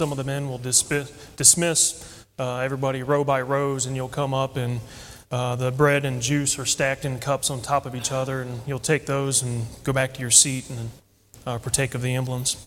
Some of the men will dismiss everybody row by rows, and you'll come up and the bread and juice are stacked in cups on top of each other, and you'll take those and go back to your seat and partake of the emblems.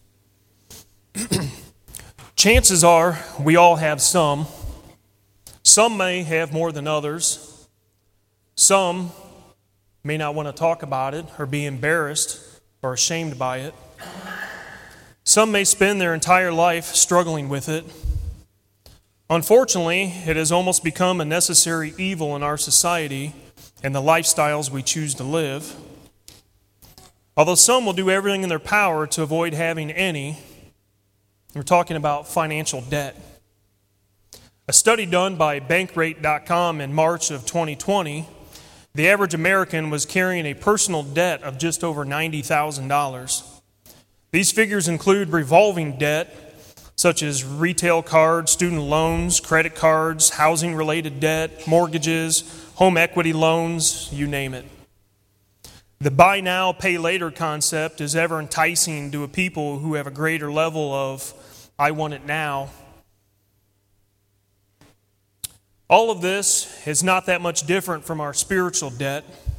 Chances are we all have some. Some may have more than others. Some may not want to talk about it or be embarrassed or ashamed by it. Some may spend their entire life struggling with it. Unfortunately, it has almost become a necessary evil in our society and the lifestyles we choose to live. Although some will do everything in their power to avoid having any, we're talking about financial debt. A study done by Bankrate.com in March of 2020, the average American was carrying a personal debt of just over $90,000. These figures include revolving debt, such as retail cards, student loans, credit cards, housing-related debt, mortgages, home equity loans, you name it. The buy now, pay later concept is ever enticing to a people who have a greater level of, I want it now. All of this is not that much different from our spiritual debt.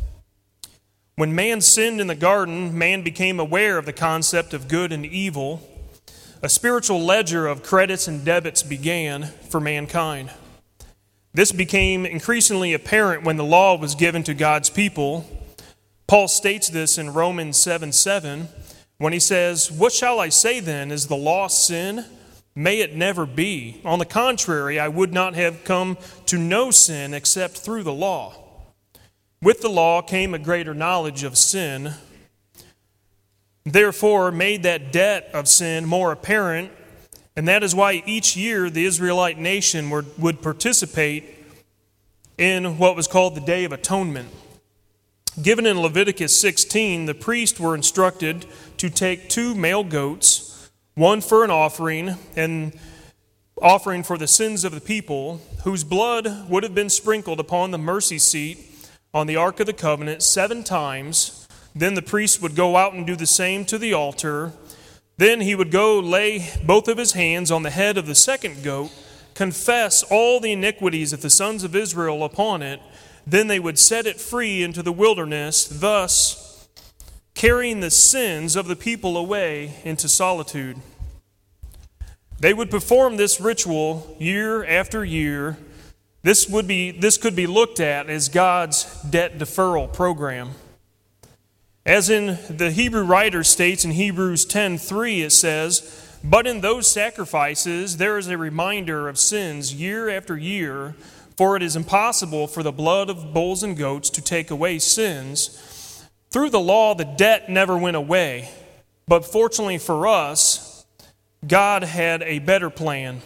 When man sinned in the garden, man became aware of the concept of good and evil. A spiritual ledger of credits and debits began for mankind. This became increasingly apparent when the law was given to God's people. Paul states this in Romans 7:7 when he says, "What shall I say then? Is the law sin? May it never be. On the contrary, I would not have come to know sin except through the law." With the law came a greater knowledge of sin, therefore made that debt of sin more apparent, and that is why each year the Israelite nation would participate in what was called the Day of Atonement. Given in Leviticus 16, the priests were instructed to take 2 male goats, one for an offering, and offering for the sins of the people, whose blood would have been sprinkled upon the mercy seat on the Ark of the Covenant 7 times. Then the priest would go out and do the same to the altar. Then he would go lay both of his hands on the head of the second goat, confess all the iniquities of the sons of Israel upon it. Then they would set it free into the wilderness, thus carrying the sins of the people away into solitude. They would perform this ritual year after year. This could be looked at as God's debt deferral program. As in the Hebrew writer states in Hebrews 10:3, it says, "But in those sacrifices there is a reminder of sins year after year, for it is impossible for the blood of bulls and goats to take away sins." Through the law, the debt never went away. But fortunately for us, God had a better plan.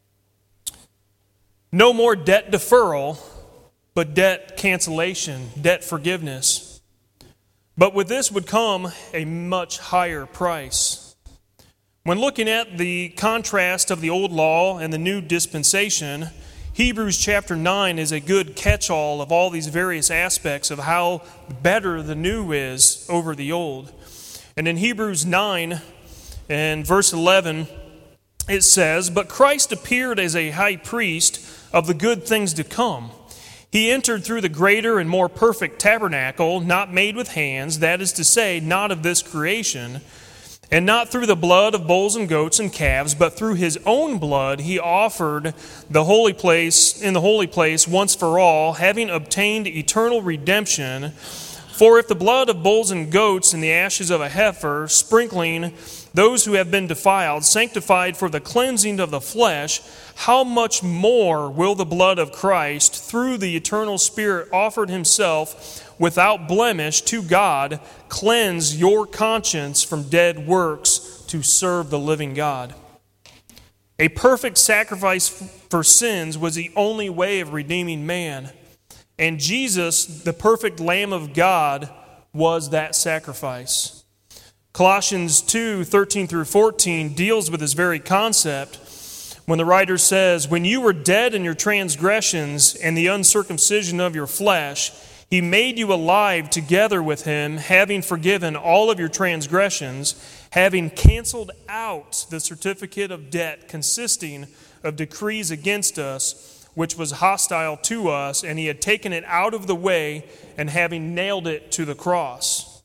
No more debt deferral, but debt cancellation, debt forgiveness. But with this would come a much higher price. When looking at the contrast of the old law and the new dispensation, Hebrews chapter 9 is a good catch-all of all these various aspects of how better the new is over the old. And in Hebrews 9 and verse 11, it says, "But Christ appeared as a high priest of the good things to come. He entered through the greater and more perfect tabernacle, not made with hands, that is to say, not of this creation, and not through the blood of bulls and goats and calves, but through his own blood he offered the holy place once for all, having obtained eternal redemption. For if the blood of bulls and goats and the ashes of a heifer, sprinkling those who have been defiled, sanctified for the cleansing of the flesh, how much more will the blood of Christ, through the eternal Spirit offered himself without blemish to God, cleanse your conscience from dead works to serve the living God?" A perfect sacrifice for sins was the only way of redeeming man. And Jesus, the perfect Lamb of God, was that sacrifice. Colossians 2:13 through 14 deals with this very concept when the writer says, "When you were dead in your transgressions and the uncircumcision of your flesh, He made you alive together with him, having forgiven all of your transgressions, having canceled out the certificate of debt consisting of decrees against us, which was hostile to us, and he had taken it out of the way, and having nailed it to the cross.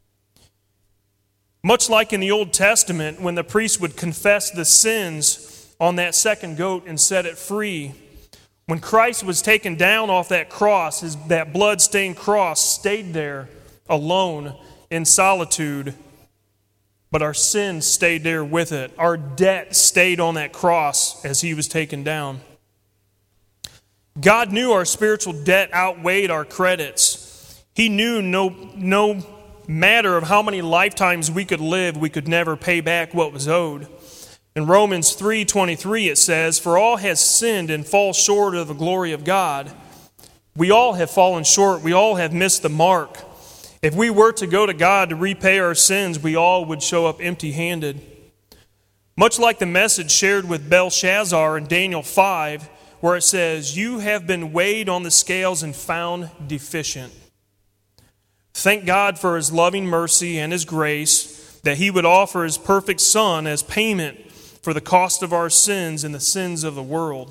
Much like in the Old Testament, when the priest would confess the sins on that second goat and set it free, when Christ was taken down off that cross, that blood-stained cross stayed there alone in solitude, but our sin stayed there with it. Our debt stayed on that cross as he was taken down. God knew our spiritual debt outweighed our credits. He knew no matter of how many lifetimes we could live, we could never pay back what was owed. In Romans 3:23 it says, "For all has sinned and fall short of the glory of God." We all have fallen short. We all have missed the mark. If we were to go to God to repay our sins, we all would show up empty-handed. Much like the message shared with Belshazzar in Daniel 5, where it says, "You have been weighed on the scales and found deficient." Thank God for his loving mercy and his grace that he would offer his perfect Son as payment for the cost of our sins and the sins of the world.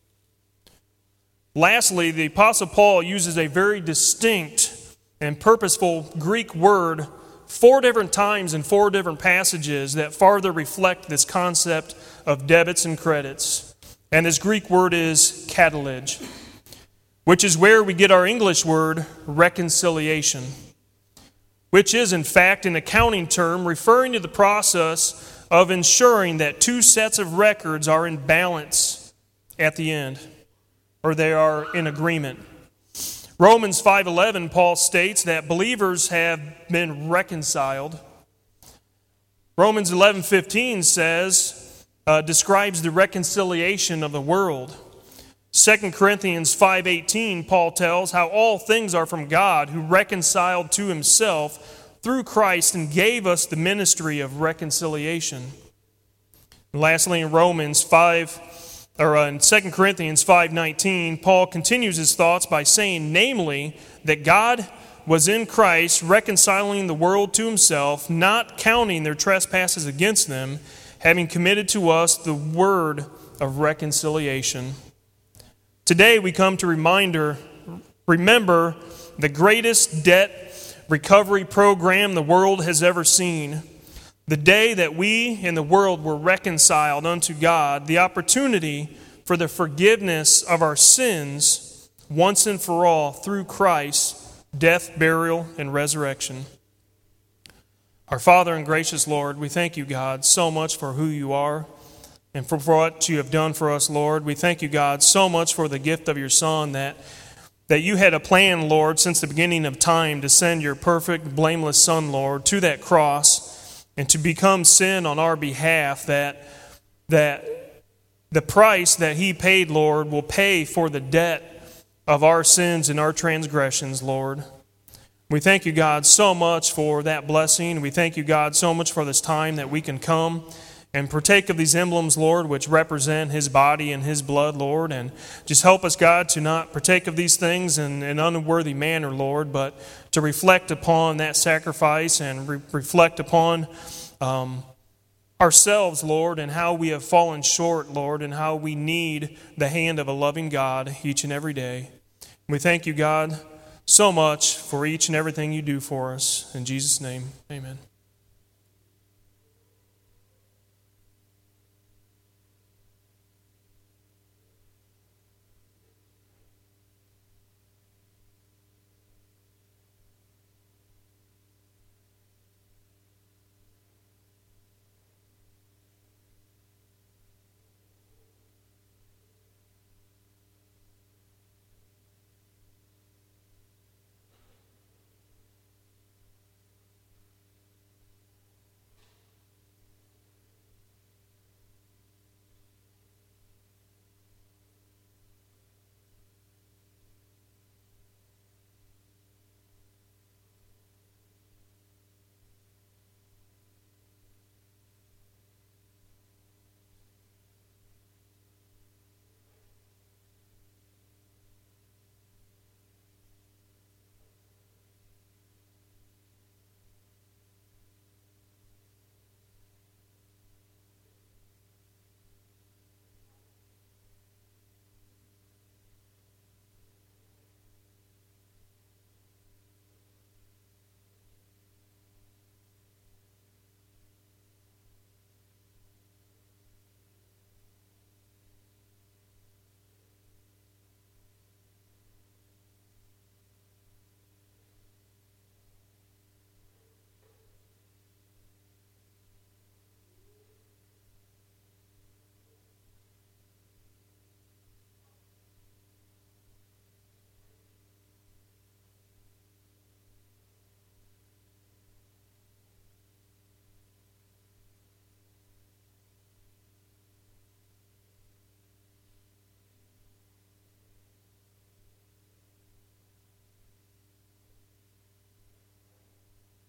Lastly, the Apostle Paul uses a very distinct and purposeful Greek word 4 different times in 4 different passages that farther reflect this concept of debits and credits. And his Greek word is katalege, which is where we get our English word reconciliation, which is in fact an accounting term referring to the process of ensuring that 2 sets of records are in balance at the end, or they are in agreement. Romans 5:11, Paul states that believers have been reconciled. Romans 11:15 describes the reconciliation of the world. 2 Corinthians 5:18, Paul tells how all things are from God, who reconciled to himself through Christ and gave us the ministry of reconciliation. And lastly, in in 2 Corinthians 5:19, Paul continues his thoughts by saying, namely, that God was in Christ reconciling the world to himself, not counting their trespasses against them, having committed to us the word of reconciliation. Today we come to remember the greatest debt recovery program the world has ever seen. The day that we in the world were reconciled unto God, the opportunity for the forgiveness of our sins once and for all through Christ's death, burial, and resurrection. Our Father and gracious Lord, we thank you, God, so much for who you are and for what you have done for us, Lord. We thank you, God, so much for the gift of your Son that you had a plan, Lord, since the beginning of time to send your perfect, blameless Son, Lord, to that cross and to become sin on our behalf, that the price that he paid, Lord, will pay for the debt of our sins and our transgressions, Lord. We thank you, God, so much for that blessing. We thank you, God, so much for this time that we can come and partake of these emblems, Lord, which represent his body and his blood, Lord. And just help us, God, to not partake of these things in an unworthy manner, Lord, but to reflect upon that sacrifice and reflect upon ourselves, Lord, and how we have fallen short, Lord, and how we need the hand of a loving God each and every day. We thank you, God, so much for each and everything you do for us. In Jesus' name, amen.